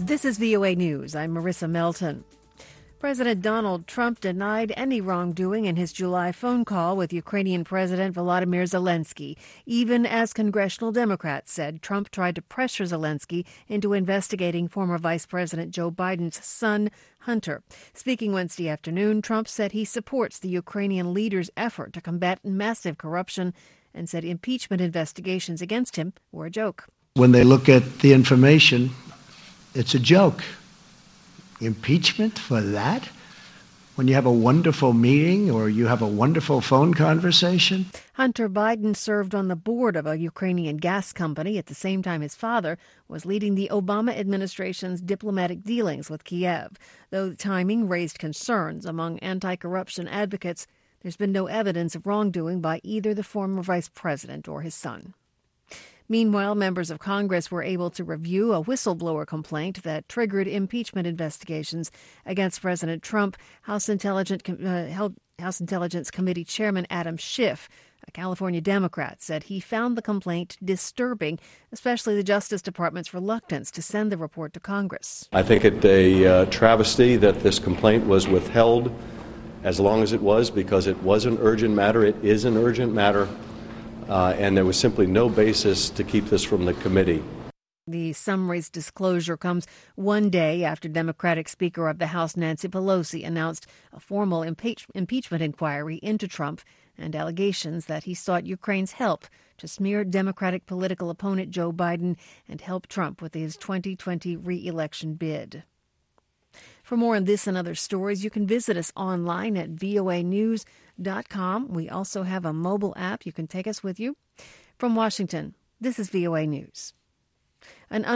This is VOA News. I'm Marissa Melton. President Donald Trump denied any wrongdoing in his July phone call with Ukrainian President Volodymyr Zelensky, even as congressional Democrats said Trump tried to pressure Zelensky into investigating former Vice President Joe Biden's son, Hunter. Speaking Wednesday afternoon, Trump said he supports the Ukrainian leader's effort to combat massive corruption and said impeachment investigations against him were a joke. When they look at the information, it's a joke. Impeachment for that? When you have a wonderful meeting or you have a wonderful phone conversation? Hunter Biden served on the board of a Ukrainian gas company at the same time his father was leading the Obama administration's diplomatic dealings with Kiev. Though the timing raised concerns among anti-corruption advocates, there's been no evidence of wrongdoing by either the former vice president or his son. Meanwhile, members of Congress were able to review a whistleblower complaint that triggered impeachment investigations against President Trump. House Intelligence Committee Chairman Adam Schiff, a California Democrat, said he found the complaint disturbing, especially the Justice Department's reluctance to send the report to Congress. I think it a travesty that this complaint was withheld as long as it was, because it was an urgent matter. It is an urgent matter. And there was simply no basis to keep this from the committee. The summary's disclosure comes one day after Democratic Speaker of the House Nancy Pelosi announced a formal impeachment inquiry into Trump and allegations that he sought Ukraine's help to smear Democratic political opponent Joe Biden and help Trump with his 2020 re-election bid. For more on this and other stories, you can visit us online at voanews.com. We also have a mobile app. You can take us with you. From Washington, this is VOA News. An